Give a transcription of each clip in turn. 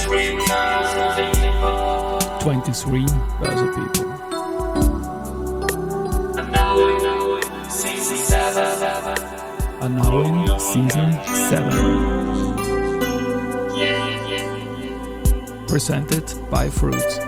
23 Börse People. Announcing Season 7. Presented by Fruits.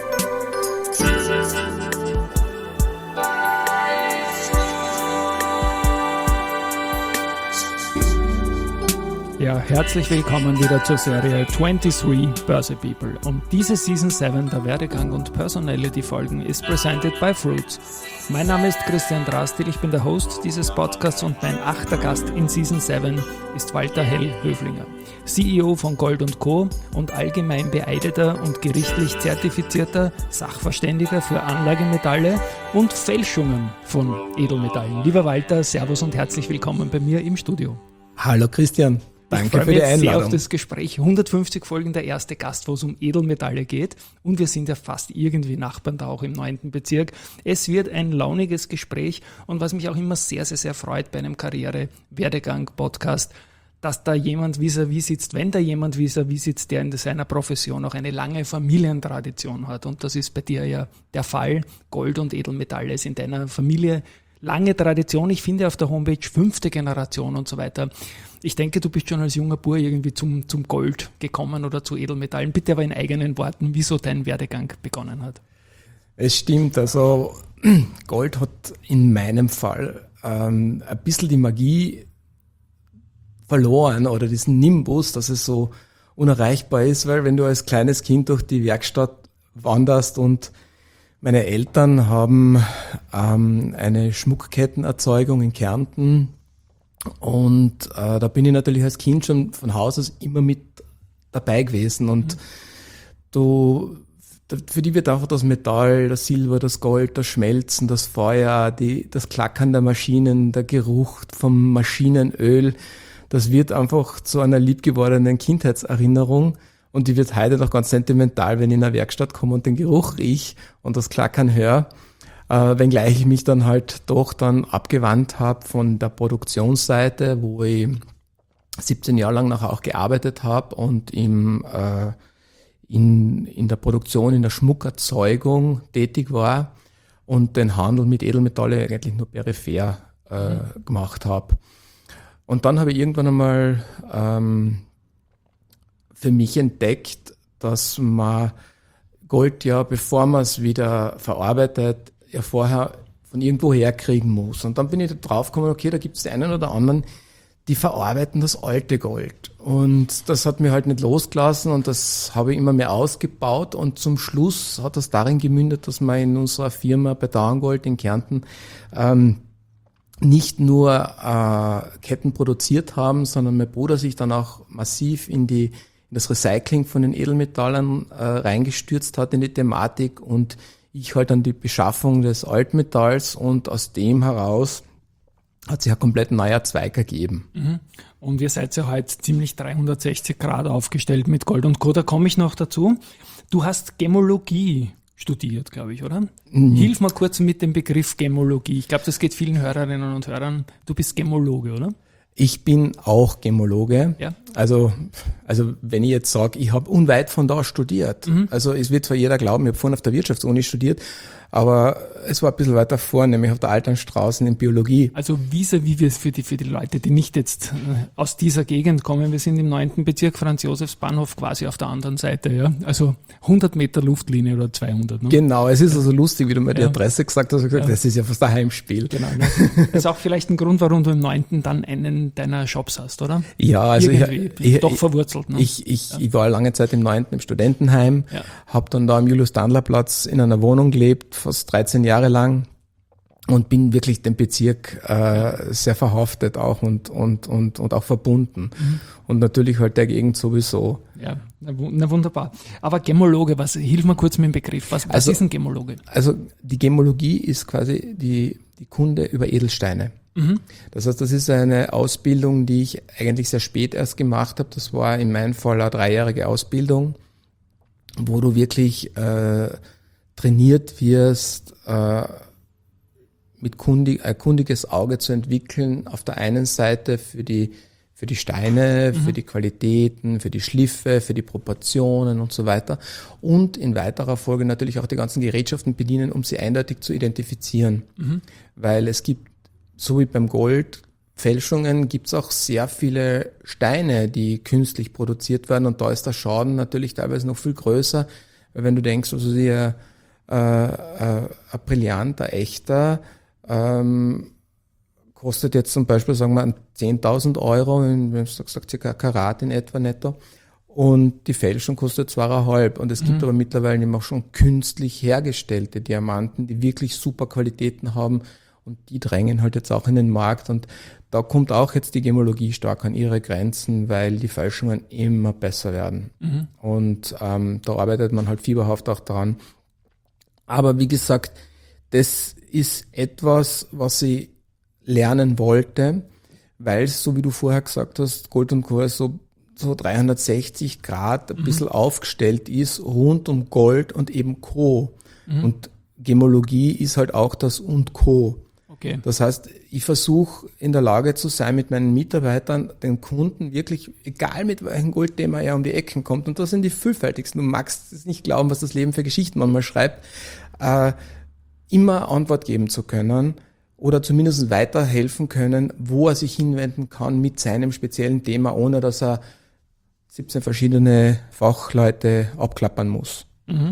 Ja, herzlich willkommen wieder zur Serie 23 Börse People. Und diese Season 7 der Werdegang und Personality Folgen ist presented by Fruits. Mein Name ist Christian Drastil, ich bin der Host dieses Podcasts und mein 8. Gast in Season 7 ist Walter Hell-Höflinger, CEO von Gold & Co. und allgemein beeideter und gerichtlich zertifizierter Sachverständiger für Anlagemetalle und Fälschungen von Edelmetallen. Lieber Walter, Servus und herzlich willkommen bei mir im Studio. Hallo Christian. Danke für die Einladung. Ich freue mich sehr auf das Gespräch. 150 Folgen, der erste Gast, wo es um Edelmetalle geht. Und wir sind ja fast irgendwie Nachbarn da auch im 9. Bezirk. Es wird ein launiges Gespräch. Und was mich auch immer sehr, sehr, sehr freut bei einem Karriere-Werdegang-Podcast, dass da jemand vis-à-vis sitzt, wenn da jemand vis-à-vis sitzt, der in seiner Profession auch eine lange Familientradition hat. Und das ist bei dir ja der Fall. Gold und Edelmetalle ist in deiner Familie lange Tradition. Ich finde auf der Homepage 5. Generation und so weiter. Ich denke, du bist schon als junger Bub irgendwie zum Gold gekommen oder zu Edelmetallen. Bitte aber in eigenen Worten, wieso dein Werdegang begonnen hat. Es stimmt, also Gold hat in meinem Fall ein bisschen die Magie verloren oder diesen Nimbus, dass es so unerreichbar ist, weil wenn du als kleines Kind durch die Werkstatt wanderst und meine Eltern haben eine Schmuckkettenerzeugung in Kärnten und da bin ich natürlich als Kind schon von Haus aus immer mit dabei gewesen und für die wird einfach das Metall, das Silber, das Gold, das Schmelzen, das Feuer, das Klackern der Maschinen, der Geruch vom Maschinenöl, das wird einfach zu einer liebgewordenen Kindheitserinnerung. Und die wird heute noch ganz sentimental, wenn ich in eine Werkstatt komme und den Geruch riech und das Klackern höre, wenngleich ich mich dann halt doch dann abgewandt habe von der Produktionsseite, wo ich 17 Jahre lang nachher auch gearbeitet habe und in der Produktion, in der Schmuckerzeugung tätig war und den Handel mit Edelmetalle eigentlich nur peripher gemacht habe. Und dann habe ich irgendwann einmal für mich entdeckt, dass man Gold ja, bevor man es wieder verarbeitet, ja vorher von irgendwo herkriegen muss. Und dann bin ich da drauf gekommen, okay, da gibt es die einen oder anderen, die verarbeiten das alte Gold. Und das hat mir halt nicht losgelassen und das habe ich immer mehr ausgebaut. Und zum Schluss hat das darin gemündet, dass wir in unserer Firma bei Dauerngold in Kärnten nicht nur Ketten produziert haben, sondern mein Bruder sich dann auch massiv in das Recycling von den Edelmetallen reingestürzt hat in die Thematik und ich halt an die Beschaffung des Altmetalls und aus dem heraus hat sich ein komplett neuer Zweig ergeben. Und ihr seid ja heute ziemlich 360 Grad aufgestellt mit Gold und Co. Da komme ich noch dazu. Du hast Gemmologie studiert, glaube ich, oder? Hilf mal kurz mit dem Begriff Gemmologie. Ich glaube, das geht vielen Hörerinnen und Hörern. Du bist Gemmologe, oder? Ich bin auch Gemmologe. Ja. Also wenn ich jetzt sage, ich habe unweit von da studiert. Also es wird zwar jeder glauben, ich habe vorhin auf der Wirtschaftsuni studiert, aber es war ein bisschen weiter vor, nämlich auf der Alternstraße in Biologie. Also vis-à-vis wir für die Leute, die nicht jetzt aus dieser Gegend kommen, wir sind im 9. Bezirk, Franz-Josefs-Bahnhof, quasi auf der anderen Seite, ja. Also 100 Meter Luftlinie oder 200. Ne? Genau, es ist also lustig, wie du mir die Adresse gesagt hast, das ist ja fast ein Heimspiel. Genau. Ne? Das ist auch vielleicht ein Grund, warum du im 9. dann einen deiner Jobs hast, oder? Ja, also ich doch verwurzelt. Ne? Ich war lange Zeit im 9. im Studentenheim, habe dann da am Julius-Dandler-Platz in einer Wohnung gelebt, fast 13 Jahre lang und bin wirklich dem Bezirk sehr verhaftet auch und auch verbunden. Und natürlich halt der Gegend sowieso. Ja, na wunderbar. Aber Gemmologe, hilf mir kurz mit dem Begriff. Was ist ein Gemmologe? Also die Gemmologie ist quasi die Kunde über Edelsteine. Das heißt, das ist eine Ausbildung, die ich eigentlich sehr spät erst gemacht habe. Das war in meinem Fall eine 3-jährige Ausbildung, wo du wirklich trainiert wirst, ein kundiges Auge zu entwickeln, auf der einen Seite für die für die Steine, für die Qualitäten, für die Schliffe, für die Proportionen und so weiter. Und in weiterer Folge natürlich auch die ganzen Gerätschaften bedienen, um sie eindeutig zu identifizieren. Weil es gibt, so wie beim Gold, Fälschungen, gibt es auch sehr viele Steine, die künstlich produziert werden. Und da ist der Schaden natürlich teilweise noch viel größer. Weil wenn du denkst, also ein brillanter, echter, kostet jetzt zum Beispiel, sagen wir, 10.000 Euro, wenn du sagst, circa ein Karat in etwa netto. Und die Fälschung kostet 2,5. Und es gibt aber mittlerweile eben auch schon künstlich hergestellte Diamanten, die wirklich super Qualitäten haben. Und die drängen halt jetzt auch in den Markt. Und da kommt auch jetzt die Gemologie stark an ihre Grenzen, weil die Fälschungen immer besser werden. Und da arbeitet man halt fieberhaft auch dran. Aber wie gesagt, das ist etwas, was ich lernen wollte, weil es, so wie du vorher gesagt hast, Gold und Co. so 360 Grad ein bisschen aufgestellt ist, rund um Gold und eben Co. Und Gemologie ist halt auch das und Co. Okay. Das heißt, ich versuche in der Lage zu sein, mit meinen Mitarbeitern, den Kunden wirklich, egal mit welchem Goldthema er um die Ecken kommt, und das sind die vielfältigsten, du magst es nicht glauben, was das Leben für Geschichten manchmal schreibt, immer Antwort geben zu können oder zumindest weiterhelfen können, wo er sich hinwenden kann mit seinem speziellen Thema, ohne dass er 17 verschiedene Fachleute abklappern muss.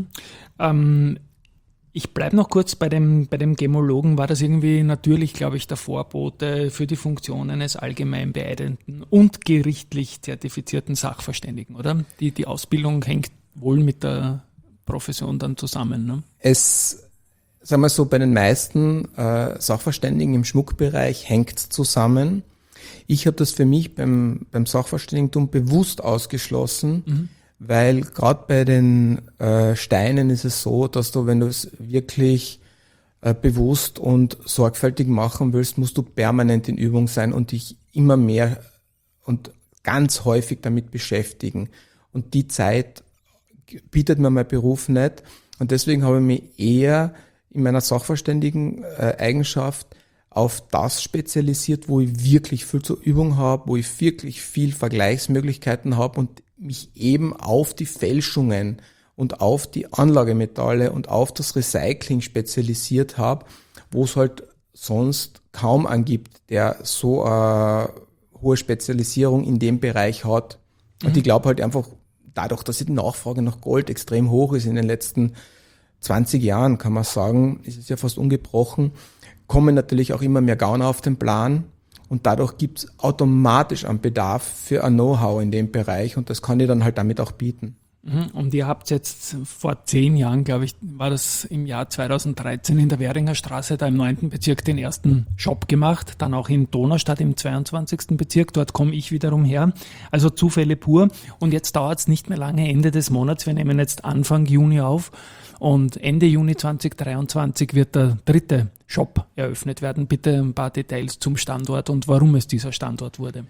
Ich bleibe noch kurz bei dem Gemologen. War das irgendwie natürlich, glaube ich, der Vorbote für die Funktion eines allgemein beeideten und gerichtlich zertifizierten Sachverständigen, oder? Die Ausbildung hängt wohl mit der Profession dann zusammen, ne? Sagen wir so, bei den meisten Sachverständigen im Schmuckbereich hängt es zusammen. Ich habe das für mich beim Sachverständigentum bewusst ausgeschlossen, weil gerade bei den Steinen ist es so, dass du, wenn du es wirklich bewusst und sorgfältig machen willst, musst du permanent in Übung sein und dich immer mehr und ganz häufig damit beschäftigen. Und die Zeit bietet mir mein Beruf nicht. Und deswegen habe ich mich eher in meiner sachverständigen Eigenschaft auf das spezialisiert, wo ich wirklich viel zur Übung habe, wo ich wirklich viel Vergleichsmöglichkeiten habe und mich eben auf die Fälschungen und auf die Anlagemetalle und auf das Recycling spezialisiert habe, wo es halt sonst kaum angibt, der so eine hohe Spezialisierung in dem Bereich hat. Und ich glaube halt einfach, dadurch, dass die Nachfrage nach Gold extrem hoch ist in den letzten 20 Jahren, kann man sagen, ist es ja fast ungebrochen, kommen natürlich auch immer mehr Gauner auf den Plan und dadurch gibt es automatisch einen Bedarf für ein Know-how in dem Bereich und das kann ich dann halt damit auch bieten. Und ihr habt jetzt vor 10 Jahren, glaube ich, war das im Jahr 2013 in der Währinger Straße, da im 9. Bezirk, den ersten Shop gemacht, dann auch in Donaustadt im 22. Bezirk, dort komme ich wiederum her, also Zufälle pur und jetzt dauert es nicht mehr lange, Ende des Monats, wir nehmen jetzt Anfang Juni auf und Ende Juni 2023 wird der 3. Shop eröffnet werden. Bitte ein paar Details zum Standort und warum es dieser Standort wurde.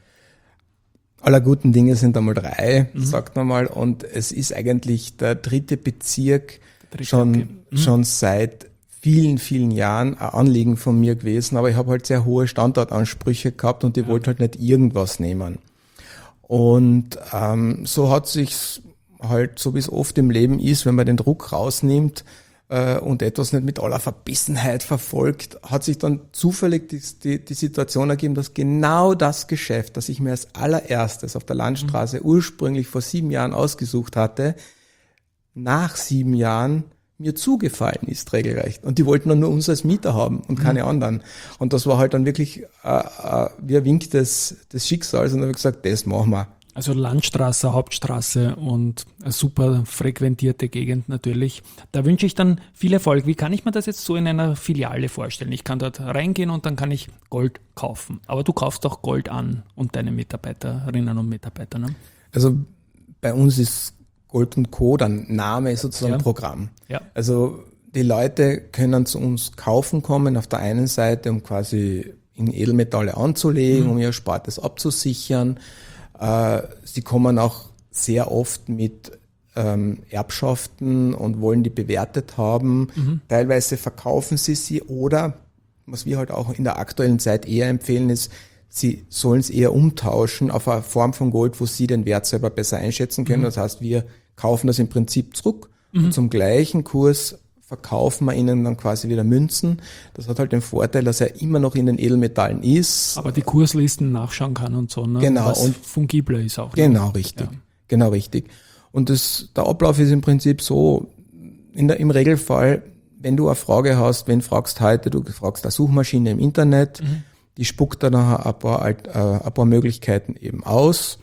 Aller guten Dinge sind einmal 3, sagt man mal. Und es ist eigentlich der 3. Bezirk schon seit vielen, vielen Jahren ein Anliegen von mir gewesen. Aber ich habe halt sehr hohe Standortansprüche gehabt und ich wollte halt nicht irgendwas nehmen. Und so hat sich's halt, so wie es oft im Leben ist, wenn man den Druck rausnimmt und etwas nicht mit aller Verbissenheit verfolgt, hat sich dann zufällig die Situation ergeben, dass genau das Geschäft, das ich mir als allererstes auf der Landstraße ursprünglich vor 7 Jahren ausgesucht hatte, nach 7 Jahren mir zugefallen ist regelrecht. Und die wollten dann nur uns als Mieter haben und keine anderen. Und das war halt dann wirklich wie ein Wink des Schicksals. Und dann habe ich gesagt, das machen wir. Also Landstraße, Hauptstraße und eine super frequentierte Gegend natürlich. Da wünsche ich dann viel Erfolg. Wie kann ich mir das jetzt so in einer Filiale vorstellen? Ich kann dort reingehen und dann kann ich Gold kaufen. Aber du kaufst auch Gold an und deine Mitarbeiterinnen und Mitarbeiter, ne? Also bei uns ist Gold und Co. dann Name ist sozusagen Programm. Ja. Also die Leute können zu uns kaufen kommen auf der einen Seite, um quasi in Edelmetalle anzulegen, um ihr Erspartes abzusichern. Sie kommen auch sehr oft mit Erbschaften und wollen die bewertet haben. Teilweise verkaufen sie oder, was wir halt auch in der aktuellen Zeit eher empfehlen, ist, sie sollen es eher umtauschen auf eine Form von Gold, wo sie den Wert selber besser einschätzen können. Das heißt, wir kaufen das im Prinzip zurück und zum gleichen Kurs verkaufen wir ihnen dann quasi wieder Münzen. Das hat halt den Vorteil, dass er immer noch in den Edelmetallen ist. Aber die Kurslisten nachschauen kann und so, ne? Genau. Was und fungibler ist auch. Genau, richtig. Ja. Genau, richtig. Und der Ablauf ist im Prinzip so, im Regelfall, wenn du eine Frage hast, du fragst eine Suchmaschine im Internet, die spuckt dann nachher ein paar Möglichkeiten eben aus.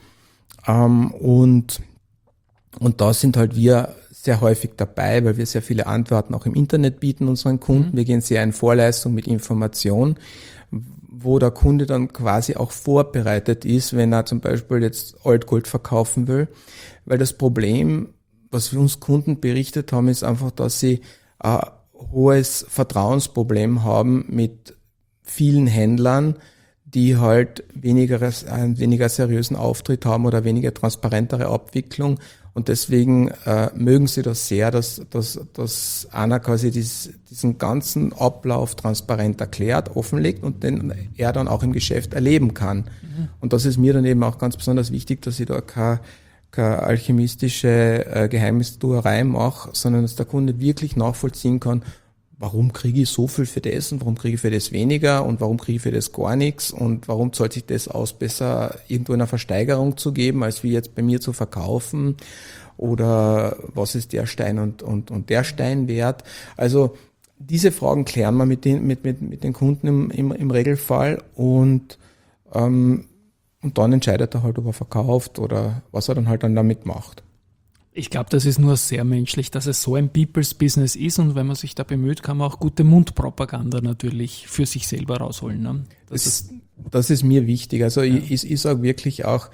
Und da sind halt wir sehr häufig dabei, weil wir sehr viele Antworten auch im Internet bieten unseren Kunden. Wir gehen sehr in Vorleistung mit Information, wo der Kunde dann quasi auch vorbereitet ist, wenn er zum Beispiel jetzt Altgold verkaufen will. Weil das Problem, was wir uns Kunden berichtet haben, ist einfach, dass sie ein hohes Vertrauensproblem haben mit vielen Händlern, die halt einen weniger seriösen Auftritt haben oder weniger transparentere Abwicklung. Und deswegen mögen sie das sehr, dass einer quasi diesen ganzen Ablauf transparent erklärt, offenlegt und den er dann auch im Geschäft erleben kann. Und das ist mir dann eben auch ganz besonders wichtig, dass ich da keine alchemistische Geheimnistuerei mache, sondern dass der Kunde wirklich nachvollziehen kann, warum kriege ich so viel für das und warum kriege ich für das weniger und warum kriege ich für das gar nichts und warum zahlt sich das aus, besser irgendwo in einer Versteigerung zu geben, als wie jetzt bei mir zu verkaufen, oder was ist der Stein und der Stein wert. Also diese Fragen klären wir mit den Kunden im Regelfall und dann entscheidet er halt, ob er verkauft oder was er dann halt damit macht. Ich glaube, das ist nur sehr menschlich, dass es so ein People's Business ist, und wenn man sich da bemüht, kann man auch gute Mundpropaganda natürlich für sich selber rausholen. Ne? Das ist mir wichtig. Also ja. Ich sage wirklich auch,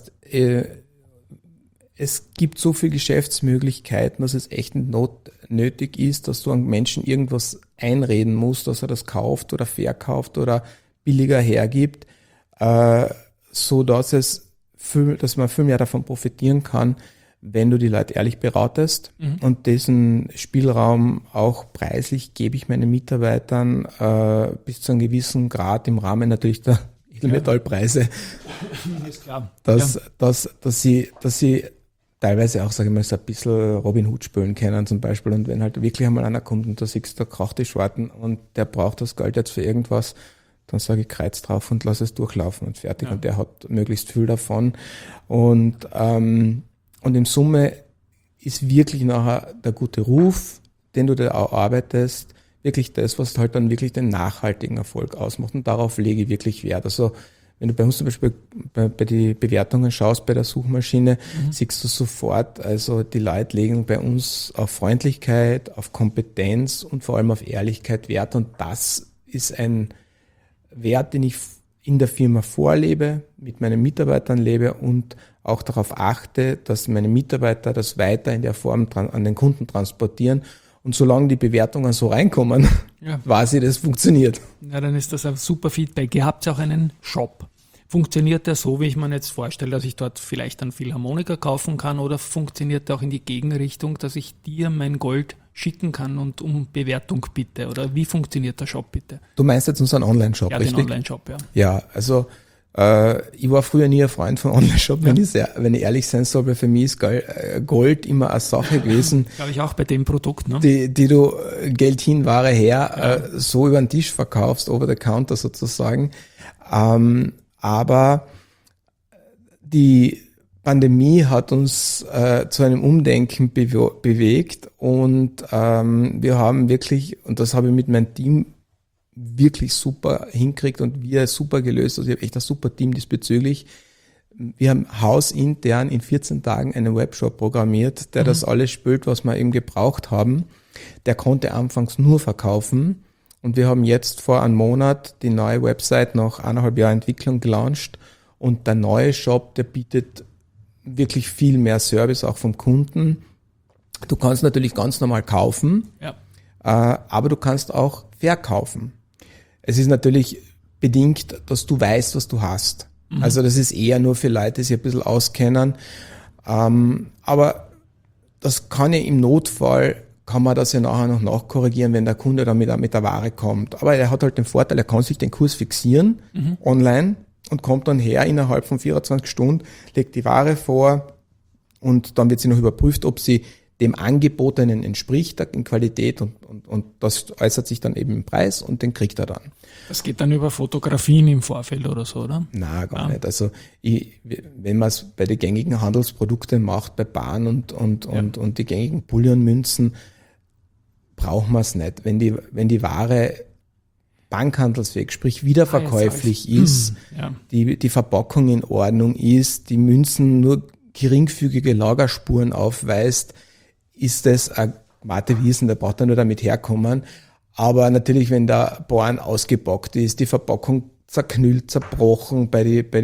es gibt so viele Geschäftsmöglichkeiten, dass es echt nötig ist, dass du einem Menschen irgendwas einreden musst, dass er das kauft oder verkauft oder billiger hergibt, so dass man viel mehr davon profitieren kann, wenn du die Leute ehrlich beratest. Und diesen Spielraum auch preislich gebe ich meinen Mitarbeitern bis zu einem gewissen Grad im Rahmen natürlich der Edelmetallpreise, ist klar. Dass sie teilweise auch, sage ich mal, so ein bisschen Robin Hood spielen können zum Beispiel. Und wenn halt wirklich einmal einer kommt und da siehst du, da kracht die Schwarten und der braucht das Geld jetzt für irgendwas, dann sage ich Kreuz drauf und lass es durchlaufen und fertig. Ja. Und der hat möglichst viel davon. Und in Summe ist wirklich nachher der gute Ruf, den du da auch arbeitest, wirklich das, was halt dann wirklich den nachhaltigen Erfolg ausmacht. Und darauf lege ich wirklich Wert. Also wenn du bei uns zum Beispiel bei die Bewertungen schaust bei der Suchmaschine, siehst du sofort, also die Leute legen bei uns auf Freundlichkeit, auf Kompetenz und vor allem auf Ehrlichkeit Wert. Und das ist ein Wert, den ich in der Firma vorlebe, mit meinen Mitarbeitern lebe und auch darauf achte, dass meine Mitarbeiter das weiter in der Form an den Kunden transportieren. Und solange die Bewertungen so reinkommen, weiß ich, das funktioniert. Ja, dann ist das ein super Feedback. Ihr habt ja auch einen Shop. Funktioniert der so, wie ich mir jetzt vorstelle, dass ich dort vielleicht einen Philharmoniker kaufen kann, oder funktioniert der auch in die Gegenrichtung, dass ich dir mein Gold schicken kann und um Bewertung bitte? Oder wie funktioniert der Shop bitte? Du meinst jetzt unseren Online-Shop, richtig? Ja, den Online-Shop, ja. Ja, also ich war früher nie ein Freund von Online-Shop, wenn ich ehrlich sein soll, weil für mich ist Gold immer eine Sache gewesen. Glaube ich auch bei dem Produkt, ne? Die du Geld hin, Ware her, so über den Tisch verkaufst, over the counter sozusagen. Aber die Pandemie hat uns zu einem Umdenken bewegt und wir haben wirklich, und das habe ich mit meinem Team wirklich super hinkriegt und wir super gelöst. Also ich habe echt ein super Team diesbezüglich. Wir haben hausintern in 14 Tagen einen Webshop programmiert, der das alles spült, was wir eben gebraucht haben. Der konnte anfangs nur verkaufen und wir haben jetzt vor einem Monat die neue Website nach 1,5 Jahren Entwicklung gelauncht und der neue Shop, der bietet wirklich viel mehr Service auch vom Kunden. Du kannst natürlich ganz normal kaufen, aber du kannst auch verkaufen. Es ist natürlich bedingt, dass du weißt, was du hast. Also das ist eher nur für Leute, die sich ein bisschen auskennen. Aber das kann ja im Notfall, kann man das ja nachher noch nachkorrigieren, wenn der Kunde dann mit der Ware kommt. Aber er hat halt den Vorteil, er kann sich den Kurs fixieren online und kommt dann her innerhalb von 24 Stunden, legt die Ware vor und dann wird sie noch überprüft, ob sie dem Angebotenen entspricht in Qualität und das äußert sich dann eben im Preis und den kriegt er dann. Das geht dann über Fotografien im Vorfeld oder so, oder? Na, gar nicht. Also wenn man es bei den gängigen Handelsprodukten macht, bei Bahn und die gängigen Bullionmünzen, braucht man es nicht. Wenn die Ware bankhandelsfähig, sprich wiederverkäuflich ist, die Verpackung in Ordnung ist, die Münzen nur geringfügige Lagerspuren aufweist, ist das ein Mate Wiesen, da braucht er nur damit herkommen. Aber natürlich, wenn der Born ausgebockt ist, die Verpackung zerknüllt, zerbrochen, bei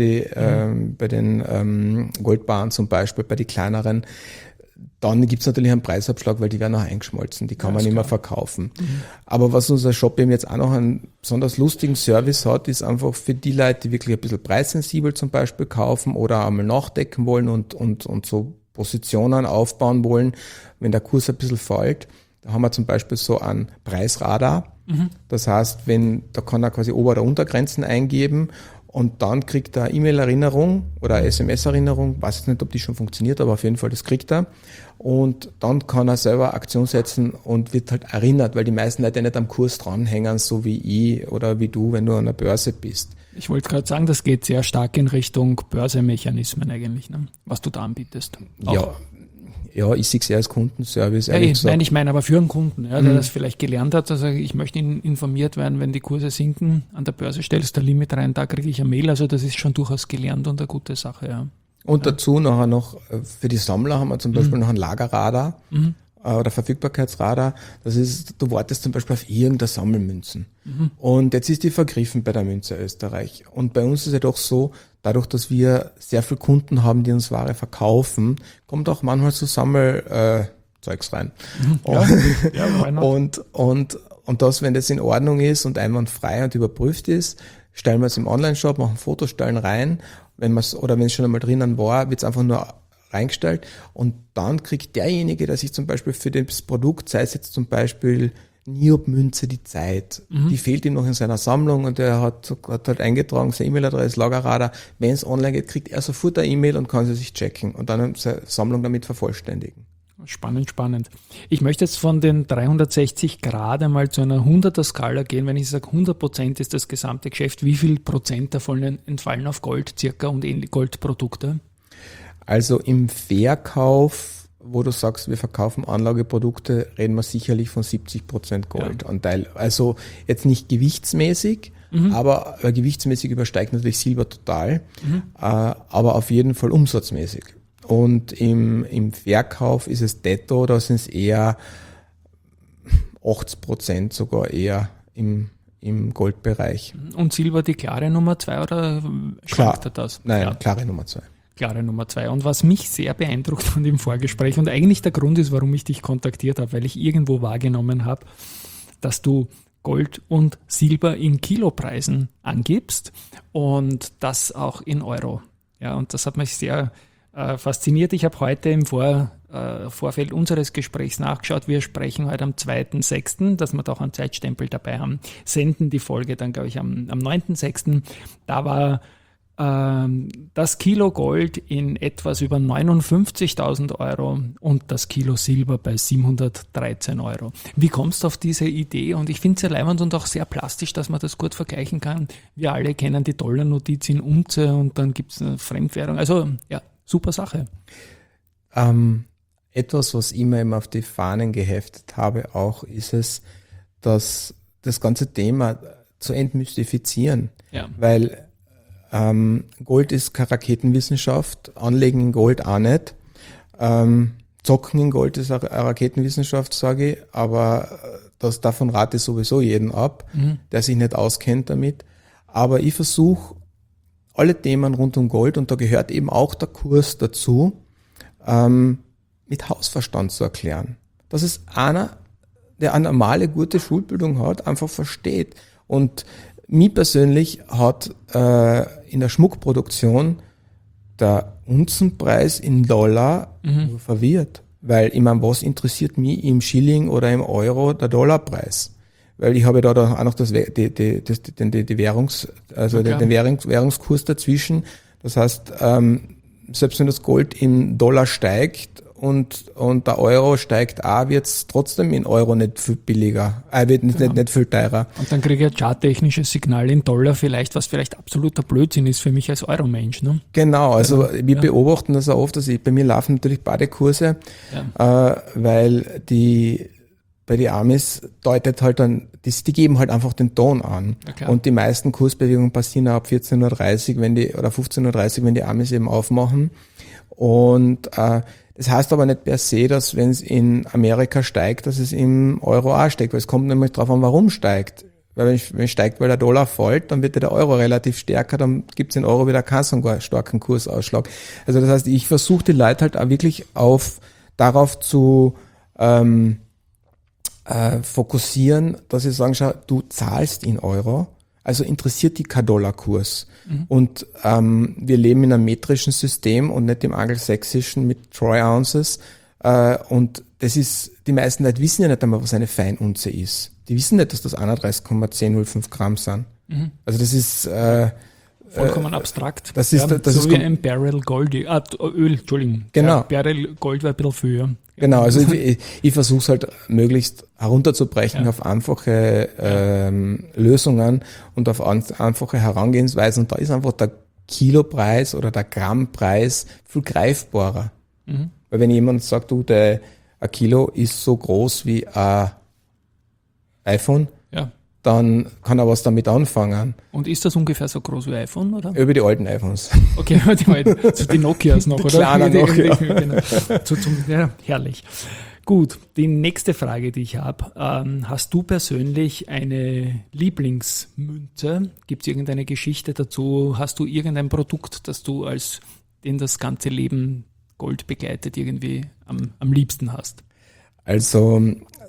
den Goldbarren zum Beispiel, bei den kleineren, dann gibt's natürlich einen Preisabschlag, weil die werden auch eingeschmolzen, die kann man nicht mehr verkaufen. Aber was unser Shop eben jetzt auch noch einen besonders lustigen Service hat, ist einfach für die Leute, die wirklich ein bisschen preissensibel zum Beispiel kaufen oder einmal nachdecken wollen und so Positionen aufbauen wollen, wenn der Kurs ein bisschen fällt. Da haben wir zum Beispiel so einen Preisradar. Das heißt, da kann er quasi Ober- oder Untergrenzen eingeben und dann kriegt er E-Mail-Erinnerung oder SMS-Erinnerung. Weiß jetzt nicht, ob die schon funktioniert, aber auf jeden Fall, das kriegt er. Und dann kann er selber Aktion setzen und wird halt erinnert, weil die meisten Leute nicht am Kurs dranhängen, so wie ich oder wie du, wenn du an der Börse bist. Ich wollte gerade sagen, das geht sehr stark in Richtung Börsemechanismen eigentlich, ne? Was du da anbietest. Ja, ich sehe es eher als Kundenservice. Nein, ich meine aber für einen Kunden, der das vielleicht gelernt hat, also ich möchte informiert werden, wenn die Kurse sinken, an der Börse stellst du ein Limit rein, da kriege ich eine Mail, also das ist schon durchaus gelernt und eine gute Sache, ja. Und dazu nachher noch, für die Sammler haben wir zum Beispiel noch ein Lagerradar oder Verfügbarkeitsradar. Das ist, du wartest zum Beispiel auf irgendeine Sammelmünzen. Und jetzt ist die vergriffen bei der Münze Österreich. Und bei uns ist es doch so, dadurch, dass wir sehr viele Kunden haben, die uns Ware verkaufen, kommt auch manchmal so Sammelzeugs rein. Und das, wenn das in Ordnung ist und einwandfrei und überprüft ist, stellen wir es im Online-Shop, machen Fotos, stellen rein. Wenn es schon einmal drinnen war, wird es einfach nur reingestellt und dann kriegt derjenige, der sich zum Beispiel für das Produkt, sei es jetzt zum Beispiel Niob-Münze, die Zeit, die fehlt ihm noch in seiner Sammlung und er hat halt eingetragen, seine E-Mail-Adresse, Lagerradar. Wenn es online geht, kriegt er sofort eine E-Mail und kann sie sich checken und dann seine Sammlung damit vervollständigen. Spannend. Ich möchte jetzt von den 360 Grad einmal zu einer 100er-Skala gehen. Wenn ich sage 100% ist das gesamte Geschäft, wie viel Prozent davon entfallen auf Gold circa und Goldprodukte? Also im Verkauf, wo du sagst, wir verkaufen Anlageprodukte, reden wir sicherlich von 70% Goldanteil. Also jetzt nicht gewichtsmäßig, aber gewichtsmäßig übersteigt natürlich Silber total, aber auf jeden Fall umsatzmäßig. Und im Verkauf ist es detto, da sind es eher 80% sogar eher im Goldbereich. Und Silber die klare Nummer 2 oder schwankt er das? Nein, klare Nummer 2. Klare Nummer 2. Und was mich sehr beeindruckt von dem Vorgespräch und eigentlich der Grund ist, warum ich dich kontaktiert habe, weil ich irgendwo wahrgenommen habe, dass du Gold und Silber in Kilopreisen angibst und das auch in Euro. Ja, und das hat mich sehr fasziniert. Ich habe heute im Vorfeld unseres Gesprächs nachgeschaut. Wir sprechen heute am 2.6., dass wir da auch einen Zeitstempel dabei haben, senden die Folge dann, glaube ich, am 9.6. Da war das Kilo Gold in etwas über 59.000 Euro und das Kilo Silber bei 713 Euro. Wie kommst du auf diese Idee? Und ich finde es sehr leibend und auch sehr plastisch, dass man das gut vergleichen kann. Wir alle kennen die Dollarnotiz in Unze und dann gibt es eine Fremdwährung. Also ja, super Sache. Etwas, was ich mir immer auf die Fahnen geheftet habe, auch ist es, dass das ganze Thema zu entmystifizieren. Ja. Weil Gold ist keine Raketenwissenschaft, Anlegen in Gold auch nicht. Zocken in Gold ist eine Raketenwissenschaft, sage ich, aber davon rate ich sowieso jeden ab, der sich nicht auskennt damit. Aber ich versuche, alle Themen rund um Gold, und da gehört eben auch der Kurs dazu, mit Hausverstand zu erklären. Dass es einer, der eine normale, gute Schulbildung hat, einfach versteht. Und mich persönlich hat in der Schmuckproduktion der Unzenpreis in Dollar nur verwirrt. Weil, ich meine, was interessiert mich im Schilling oder im Euro der Dollarpreis? weil ich habe ja da auch noch den Währungskurs dazwischen. Das heißt, selbst wenn das Gold im Dollar steigt und der Euro steigt auch, wird es trotzdem in Euro nicht viel billiger, wird nicht viel teurer. Und dann kriege ich ein charttechnisches Signal in Dollar vielleicht, was vielleicht absoluter Blödsinn ist für mich als Euro-Mensch. Ne? Genau, also wir beobachten das auch oft, bei mir laufen natürlich beide Kurse, weil bei den Amis deutet halt dann, die geben halt einfach den Ton an. Ja, und die meisten Kursbewegungen passieren ab 14.30 Uhr, oder 15.30 Uhr, wenn die Amis eben aufmachen. Und das heißt aber nicht per se, dass wenn es in Amerika steigt, dass es im Euro auch steigt, weil es kommt nämlich drauf an, warum steigt. Weil wenn es steigt, weil der Dollar fällt, dann wird der Euro relativ stärker, dann gibt es in Euro wieder keinen so starken Kursausschlag. Also das heißt, ich versuche die Leute halt auch wirklich darauf zu fokussieren, dass sie sagen, schau, du zahlst in Euro, also interessiert dich kein Dollarkurs. Und wir leben in einem metrischen System und nicht im angelsächsischen mit Troy Ounces. Und das ist, die meisten Leute wissen ja nicht einmal, was eine Feinunze ist. Die wissen nicht, dass das 31,1005 Gramm sind. Also das ist vollkommen abstrakt. Das ist so wie ein Barrel Gold, Öl, Entschuldigung. Genau. Barrel Gold war ein bisschen früher. Genau, also ich versuche es halt möglichst herunterzubrechen auf einfache Lösungen und auf einfache Herangehensweisen. Und da ist einfach der Kilopreis oder der Grammpreis viel greifbarer. Weil wenn jemand sagt, ein Kilo ist so groß wie ein iPhone, dann kann er was damit anfangen. Und ist das ungefähr so groß wie iPhone, oder? Über die alten iPhones. Okay, die Nokias noch, oder? Kleiner noch, genau. Herrlich. Gut, die nächste Frage, die ich habe. Hast du persönlich eine Lieblingsmünze? Gibt es irgendeine Geschichte dazu? Hast du irgendein Produkt, das du den das ganze Leben Gold begleitet, irgendwie am liebsten hast? Also,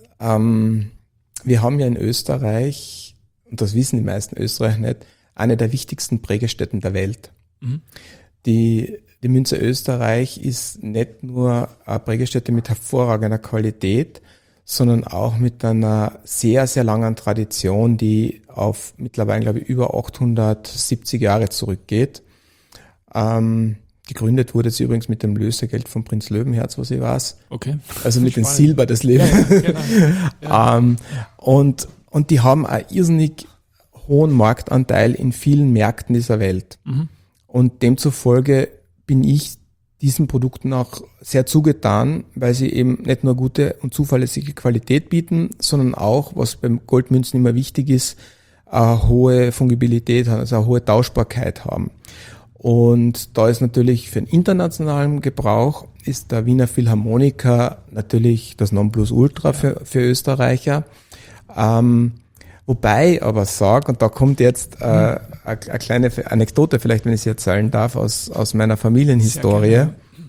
wir haben ja in Österreich, und das wissen die meisten Österreicher nicht, eine der wichtigsten Prägestätten der Welt. Die Münze Österreich ist nicht nur eine Prägestätte mit hervorragender Qualität, sondern auch mit einer sehr, sehr langen Tradition, die auf mittlerweile, glaube ich, über 870 Jahre zurückgeht. Gegründet wurde sie übrigens mit dem Lösegeld von Prinz Löwenherz, was ich weiß. Okay. Also mit dem Silber des Lebens. Ja, genau. Ja. Und die haben einen irrsinnig hohen Marktanteil in vielen Märkten dieser Welt. Und demzufolge bin ich diesen Produkten auch sehr zugetan, weil sie eben nicht nur gute und zuverlässige Qualität bieten, sondern auch, was beim Goldmünzen immer wichtig ist, eine hohe Fungibilität, also eine hohe Tauschbarkeit haben. Und da ist natürlich für den internationalen Gebrauch ist der Wiener Philharmoniker natürlich das Nonplusultra für Österreicher. Wobei ich aber sage, und da kommt jetzt eine kleine Anekdote, vielleicht wenn ich sie erzählen darf, aus meiner Familienhistorie,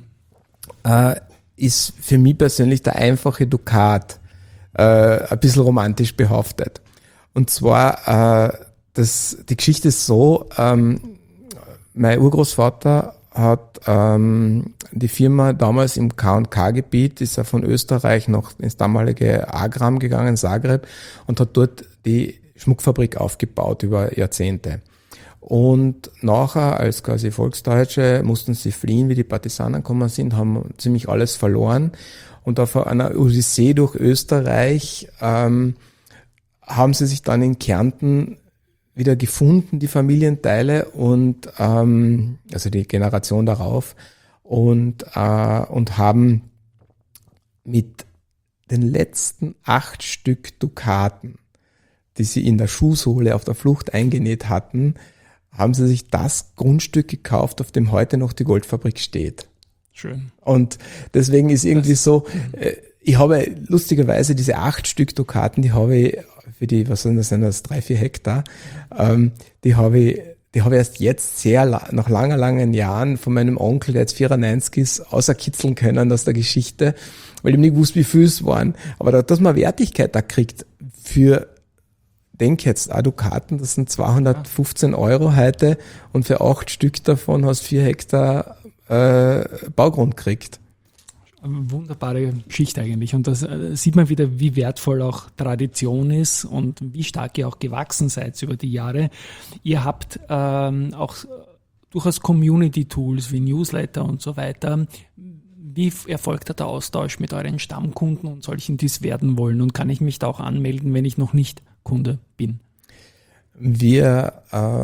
ist für mich persönlich der einfache Dukat ein bisschen romantisch behaftet. Und zwar, die Geschichte ist so, mein Urgroßvater hat die Firma damals im K&K-Gebiet, ist er von Österreich noch ins damalige Agram gegangen, Zagreb, und hat dort die Schmuckfabrik aufgebaut über Jahrzehnte. Und nachher, als quasi Volksdeutsche, mussten sie fliehen, wie die Partisanen gekommen sind, haben ziemlich alles verloren. Und auf einer Odyssee durch Österreich haben sie sich dann in Kärnten wieder gefunden, die Familienteile, und also die Generation darauf, und haben mit den letzten 8 Stück Dukaten, die sie in der Schuhsohle auf der Flucht eingenäht hatten, haben sie sich das Grundstück gekauft, auf dem heute noch die Goldfabrik steht. Schön. Und deswegen ist irgendwie so, ich habe lustigerweise diese 8 Stück Dukaten, die habe ich für die, was sind das, 3-4 Hektar, die habe ich erst jetzt nach langen Jahren von meinem Onkel, der jetzt 94 ist, außerkitzeln können aus der Geschichte, weil ich nicht gewusst, wie viel es waren. Aber dass man Wertigkeit da kriegt für, denk jetzt, Dukaten, das sind 215 € heute, und für 8 Stück davon hast 4 Hektar Baugrund gekriegt. Eine wunderbare Geschichte eigentlich. Und das sieht man wieder, wie wertvoll auch Tradition ist und wie stark ihr auch gewachsen seid über die Jahre. Ihr habt auch durchaus Community-Tools wie Newsletter und so weiter. Wie erfolgt der Austausch mit euren Stammkunden und solchen, die es werden wollen? Und kann ich mich da auch anmelden, wenn ich noch nicht Kunde bin? Wir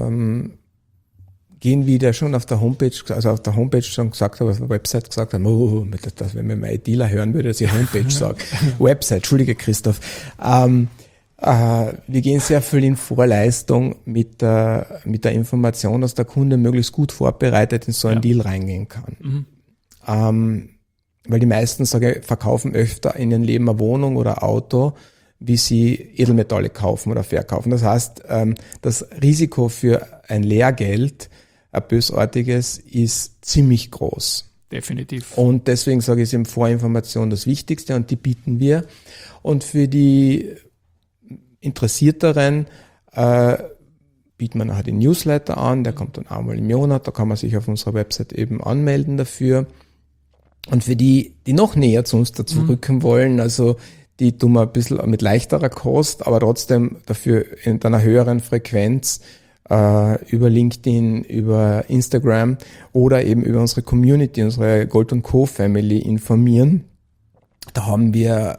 gehen wieder schon auf der Homepage, schon gesagt habe, auf der Website gesagt haben, wenn mir mein Dealer hören würde, dass ich Homepage sage. Website, entschuldige Christoph. Wir gehen sehr viel in Vorleistung mit der Information, dass der Kunde möglichst gut vorbereitet in so einen Deal reingehen kann. Weil die meisten, verkaufen öfter in ihrem Leben eine Wohnung oder ein Auto, wie sie Edelmetalle kaufen oder verkaufen. Das heißt, das Risiko für ein Lehrgeld, ein bösartiges, ist ziemlich groß. Definitiv. Und deswegen sage ich, ist eben Vorinformation das Wichtigste und die bieten wir. Und für die Interessierteren bietet man halt den Newsletter an, der kommt dann einmal im Monat, da kann man sich auf unserer Website eben anmelden dafür. Und für die noch näher zu uns dazu rücken wollen, also die tun wir ein bisschen mit leichterer Kost, aber trotzdem dafür in einer höheren Frequenz über LinkedIn, über Instagram oder eben über unsere Community, unsere Gold & Co. Family informieren. Da haben wir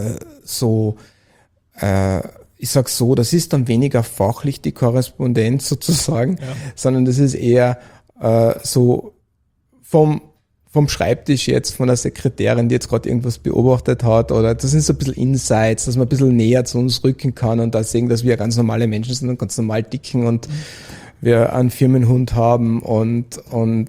ich sag so, das ist dann weniger fachlich die Korrespondenz sozusagen, sondern das ist eher so vom Schreibtisch jetzt, von der Sekretärin, die jetzt gerade irgendwas beobachtet hat, oder das sind so ein bisschen Insights, dass man ein bisschen näher zu uns rücken kann und da sehen, dass wir ganz normale Menschen sind und ganz normal ticken und wir einen Firmenhund haben und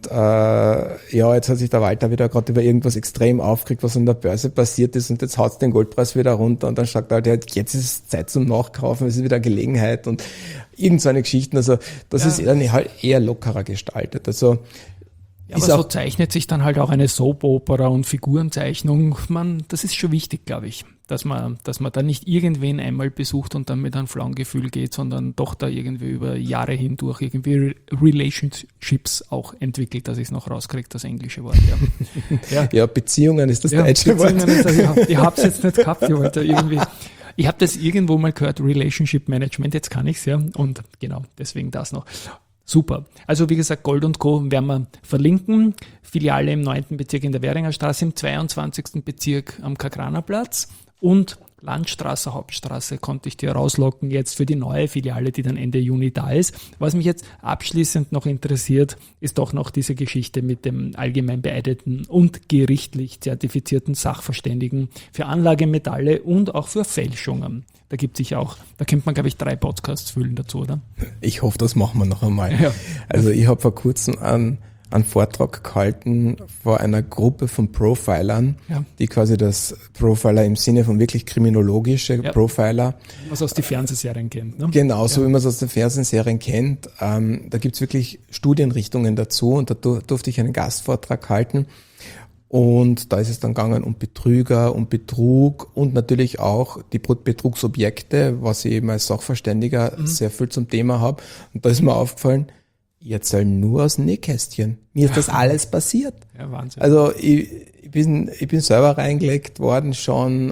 jetzt hat sich der Walter wieder gerade über irgendwas extrem aufgeregt, was an der Börse passiert ist und jetzt haut den Goldpreis wieder runter und dann sagt er halt, jetzt ist es Zeit zum Nachkaufen, es ist wieder Gelegenheit und irgend so eine Geschichten, also das ist dann halt eher lockerer gestaltet, also ja, aber so zeichnet sich dann halt auch eine Soap-Opera und Figurenzeichnung. Das ist schon wichtig, glaube ich, dass man da nicht irgendwen einmal besucht und dann mit einem flauen Gefühl geht, sondern doch da irgendwie über Jahre hindurch irgendwie Relationships auch entwickelt, dass ich es noch rauskriege, das englische Wort. Ja, Beziehungen ist das deutsche Wort. Ich habe es jetzt nicht gehabt, ich habe das irgendwo mal gehört, Relationship Management, jetzt kann ich es ja und genau, deswegen das noch. Super. Also wie gesagt, Gold & Co. werden wir verlinken. Filiale im 9. Bezirk in der Währinger Straße, im 22. Bezirk am Kakranerplatz und Landstraße, Hauptstraße konnte ich dir rauslocken jetzt für die neue Filiale, die dann Ende Juni da ist. Was mich jetzt abschließend noch interessiert, ist doch noch diese Geschichte mit dem allgemein beeideten und gerichtlich zertifizierten Sachverständigen für Anlagemetalle und auch für Fälschungen. Da könnte man, glaube ich, 3 Podcasts füllen dazu, oder? Ich hoffe, das machen wir noch einmal. Ja. Also ich habe vor kurzem einen Vortrag gehalten vor einer Gruppe von Profilern, die quasi das Profiler im Sinne von wirklich kriminologische Profiler. Wie man es aus den Fernsehserien kennt. Ne? Genau, so wie man es aus den Fernsehserien kennt. Da gibt's wirklich Studienrichtungen dazu und da durfte ich einen Gastvortrag halten. Und da ist es dann gegangen um Betrüger, um Betrug und natürlich auch die Betrugsobjekte, was ich eben als Sachverständiger sehr viel zum Thema habe. Und da ist mir aufgefallen, ich erzähle nur aus dem Nähkästchen. Mir ist das alles passiert. Ja, Wahnsinn. Also ich bin selber reingelegt worden schon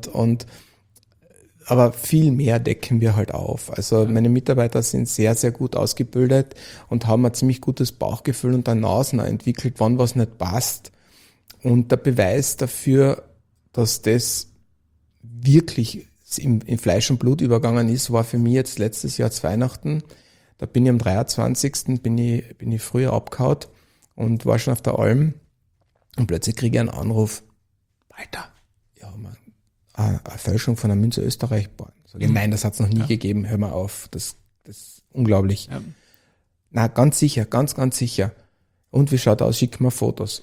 aber viel mehr decken wir halt auf. Also meine Mitarbeiter sind sehr, sehr gut ausgebildet und haben ein ziemlich gutes Bauchgefühl und eine Nase entwickelt, wann was nicht passt. Und der Beweis dafür, dass das wirklich in Fleisch und Blut übergangen ist, war für mich jetzt letztes Jahr zu Weihnachten. Da bin ich am 23. bin ich früher abgehauen und war schon auf der Alm und plötzlich kriege ich einen Anruf. Alter, ja, eine Fälschung von einer Münze Österreich. Sag ich, nein, das hat es noch nie gegeben. Hör mal auf, das ist unglaublich. Ja. Na, ganz sicher, ganz sicher. Und wie schaut aus? Schickt mir Fotos.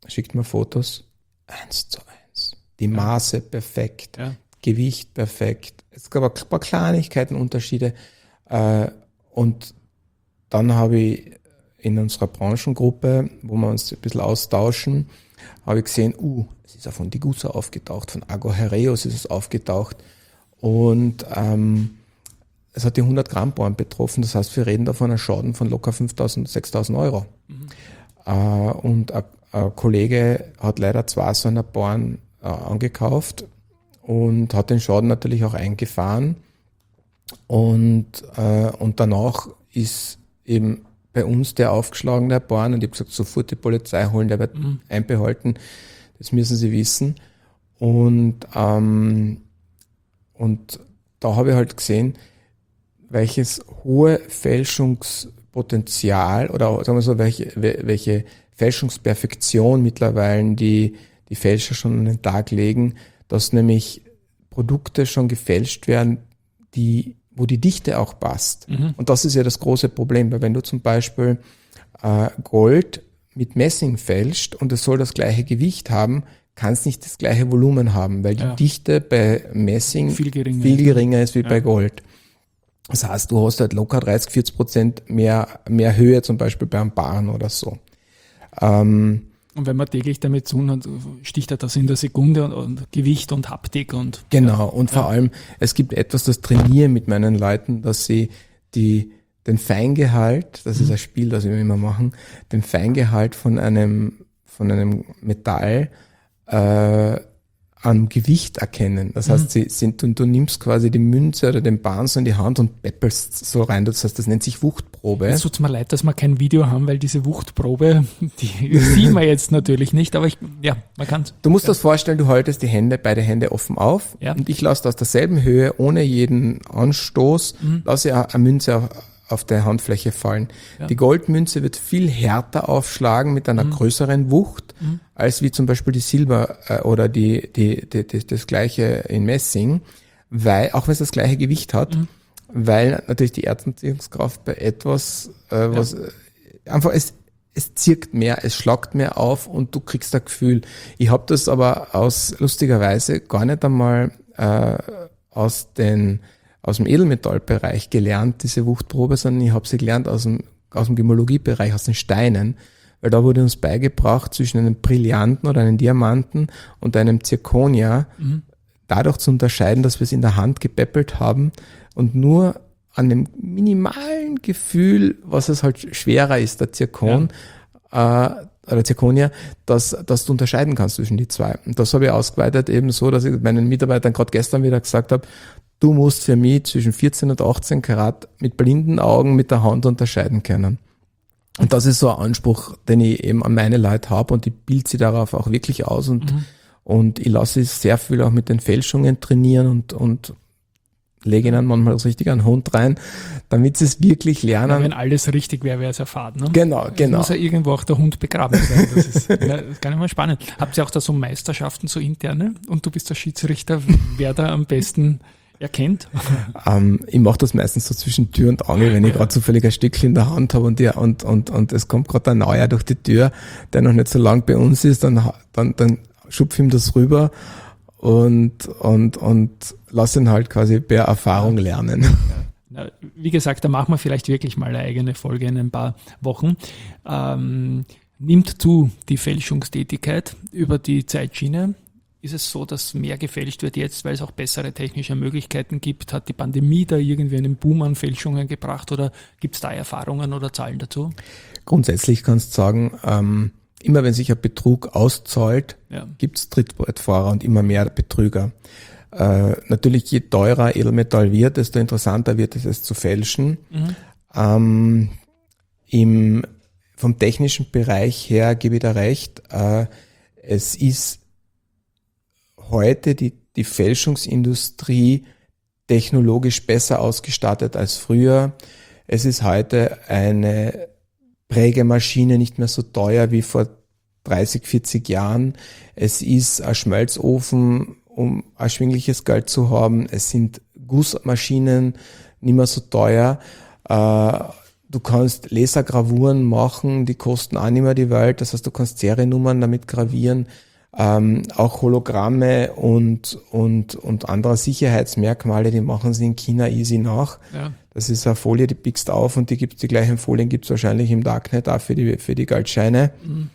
1:1. Die Maße perfekt, Gewicht perfekt. Es gab ein paar Kleinigkeiten, Unterschiede. Und dann habe ich in unserer Branchengruppe, wo wir uns ein bisschen austauschen, habe ich gesehen, es ist auch von Degussa aufgetaucht, von Agro Herreus ist es aufgetaucht. Und es hat die 100 Gramm Bohren betroffen. Das heißt, wir reden da von einem Schaden von locker 5.000, 6.000 Euro. Und ein Kollege hat leider 2 so einer Bohren angekauft und hat den Schaden natürlich auch eingefahren. Und danach ist eben bei uns der aufgeschlagen, der Born, und ich habe gesagt, sofort die Polizei holen, der wird einbehalten, das müssen sie wissen. Und da habe ich halt gesehen, welches hohe Fälschungspotenzial oder sagen wir so, welche Fälschungsperfektion mittlerweile die Fälscher schon an den Tag legen, dass nämlich Produkte schon gefälscht werden, wo die Dichte auch passt. Und das ist ja das große Problem, weil wenn du zum Beispiel Gold mit Messing fälscht und es soll das gleiche Gewicht haben, kann es nicht das gleiche Volumen haben, weil die Dichte bei Messing viel geringer ist wie bei Gold. Das heißt, du hast halt locker 30-40% mehr Höhe, zum Beispiel beim Barren oder so. Und wenn man täglich damit zu tun hat, sticht er das in der Sekunde und Gewicht und Haptik und. Genau, und vor allem, es gibt etwas, das trainiere mit meinen Leuten, dass sie den Feingehalt, das ist ein Spiel, das wir immer machen, den Feingehalt von einem Metall am Gewicht erkennen. Das heißt, du nimmst quasi die Münze oder den Barren so in die Hand und peppelst so rein. Das heißt, das nennt sich Wuchtprobe. Es tut mir leid, dass wir kein Video haben, weil diese Wuchtprobe, die sieht man jetzt natürlich nicht, aber man kann es. Du musst das vorstellen, du haltest beide Hände offen auf und ich lasse aus derselben Höhe, ohne jeden Anstoß, lasse ich eine Münze auf der Handfläche fallen. Ja. Die Goldmünze wird viel härter aufschlagen mit einer größeren Wucht, als wie zum Beispiel die Silber oder das gleiche in Messing, weil, auch wenn es das gleiche Gewicht hat, weil natürlich die Erdanziehungskraft bei etwas, was einfach es zirkt mehr, es schlagt mehr auf und du kriegst ein Gefühl. Ich habe das aber lustigerweise gar nicht einmal aus dem Edelmetallbereich gelernt, diese Wuchtprobe, sondern ich habe sie gelernt aus dem Gemologiebereich, aus den Steinen, weil da wurde uns beigebracht, zwischen einem Brillanten oder einem Diamanten und einem Zirkonia dadurch zu unterscheiden, dass wir es in der Hand gepäppelt haben und nur an dem minimalen Gefühl, was es halt schwerer ist, der Zirkon oder Zirkonia, dass du unterscheiden kannst zwischen die zwei. Und das habe ich ausgeweitet eben so, dass ich meinen Mitarbeitern gerade gestern wieder gesagt habe, du musst für mich zwischen 14 und 18 Karat mit blinden Augen mit der Hand unterscheiden können. Und das ist so ein Anspruch, den ich eben an meine Leute habe und ich bilde sie darauf auch wirklich aus und ich lasse sie sehr viel auch mit den Fälschungen trainieren und lege ihnen manchmal das richtig einen Hund rein, damit sie es wirklich lernen. Ja, wenn alles richtig wäre, wäre es erfahren. Ne? Genau. Muss ja irgendwo auch der Hund begraben sein. Das ist gar nicht mal spannend. Habt ihr auch da so Meisterschaften, so interne? Und du bist der Schiedsrichter, wer da am besten erkennt? Ich mache das meistens so zwischen Tür und Angel, wenn ich gerade zufällig ein Stückchen in der Hand habe und es kommt gerade ein Neuer durch die Tür, der noch nicht so lang bei uns ist, dann schupf ihm das rüber und lass ihn halt quasi per Erfahrung lernen. Ja. Wie gesagt, da machen wir vielleicht wirklich mal eine eigene Folge in ein paar Wochen. Nimmt zu die Fälschungstätigkeit über die Zeitschiene. Ist es so, dass mehr gefälscht wird jetzt, weil es auch bessere technische Möglichkeiten gibt? Hat die Pandemie da irgendwie einen Boom an Fälschungen gebracht oder gibt es da Erfahrungen oder Zahlen dazu? Grundsätzlich kannst du sagen, immer wenn sich ein Betrug auszahlt, gibt es Trittbrettfahrer und immer mehr Betrüger. Natürlich, je teurer Edelmetall wird, desto interessanter wird es zu fälschen. Vom technischen Bereich her gebe ich da recht. Es ist heute die Fälschungsindustrie technologisch besser ausgestattet als früher. Es ist heute eine Prägemaschine nicht mehr so teuer wie vor 30, 40 Jahren. Es ist ein Schmelzofen, um erschwingliches Geld zu haben. Es sind Gussmaschinen nicht mehr so teuer. Du kannst Lasergravuren machen, die kosten auch nicht mehr die Welt. Das heißt, du kannst Seriennummern damit gravieren. Auch Hologramme und andere Sicherheitsmerkmale, die machen sie in China easy nach. Ja. Das ist eine Folie, die pickst auf und die gleichen Folien gibt's wahrscheinlich im Darknet auch für die Geldscheine.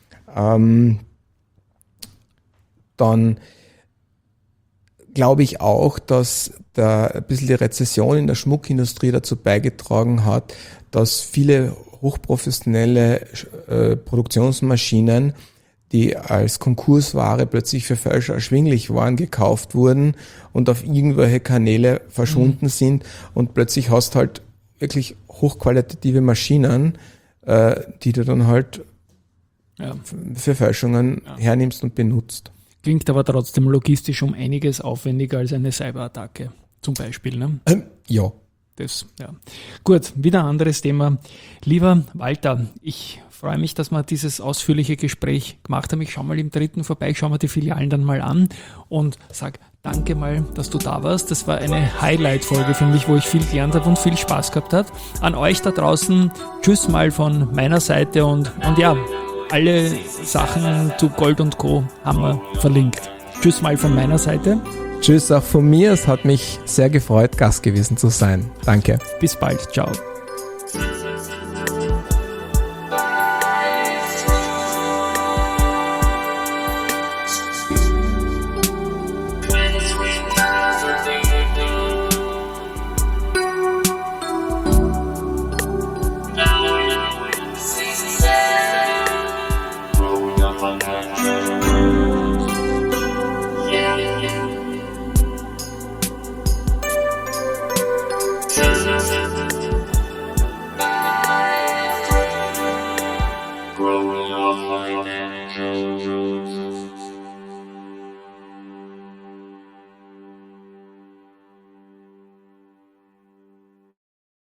Dann glaube ich auch, dass da ein bisschen die Rezession in der Schmuckindustrie dazu beigetragen hat, dass viele hochprofessionelle Produktionsmaschinen, die als Konkursware plötzlich für Fälscher erschwinglich waren, gekauft wurden und auf irgendwelche Kanäle verschwunden sind und plötzlich hast halt wirklich hochqualitative Maschinen, die du dann halt für Fälschungen hernimmst und benutzt. Klingt aber trotzdem logistisch um einiges aufwendiger als eine Cyberattacke, zum Beispiel, ne? Ja. Gut, wieder ein anderes Thema. Lieber Walter, ich freue mich, dass wir dieses ausführliche Gespräch gemacht haben. Ich schaue mal im 3. vorbei, ich schaue mir die Filialen dann mal an und sage danke mal, dass du da warst. Das war eine Highlight-Folge für mich, wo ich viel gelernt habe und viel Spaß gehabt habe. An euch da draußen, tschüss mal von meiner Seite und ja, alle Sachen zu Gold & Co. haben wir verlinkt. Tschüss mal von meiner Seite. Tschüss auch von mir. Es hat mich sehr gefreut, Gast gewesen zu sein. Danke. Bis bald. Ciao. Growing up like angels.